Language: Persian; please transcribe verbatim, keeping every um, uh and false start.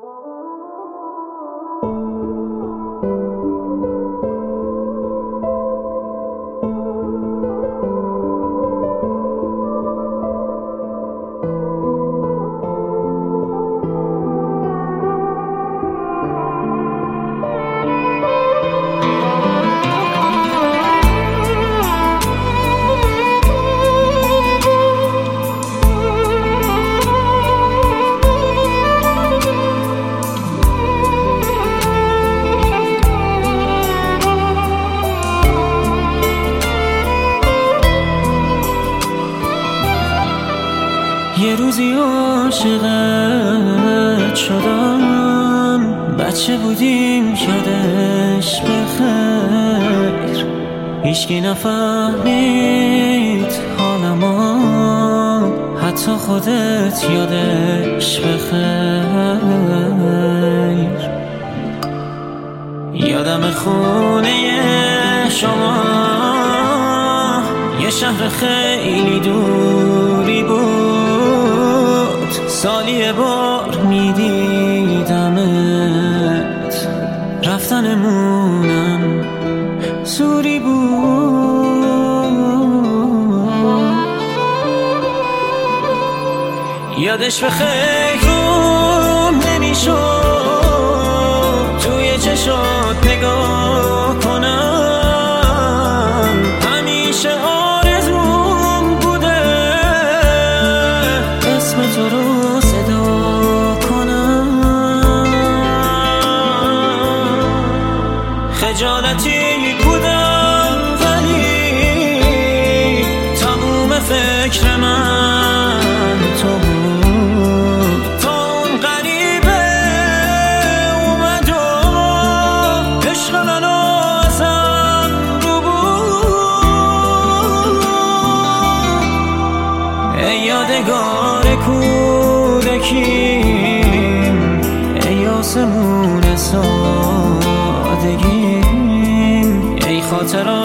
یه روزی عاشقت شدم، بچه بودیم یادش بخیر، هیچکی نفهمید حالمو، حتی خودت یادش بخیر. یادم خونه شما یه شهر خیلی دوری بود، سالی یه بار میدیدمت، رفتنمونم زوری بود. یادش به خیرم نمیشد توی چشات نگاه کنم، همیشه آرزوم بوده اسم تو رو صدا کنم. خجالتی بودم ولی تموم فکر من تو بود، تا اون غریبه اومد و عشق منو ازم رو بود. ای یادگار کودکیم، ای آسمون سادگیم، ای خاطرات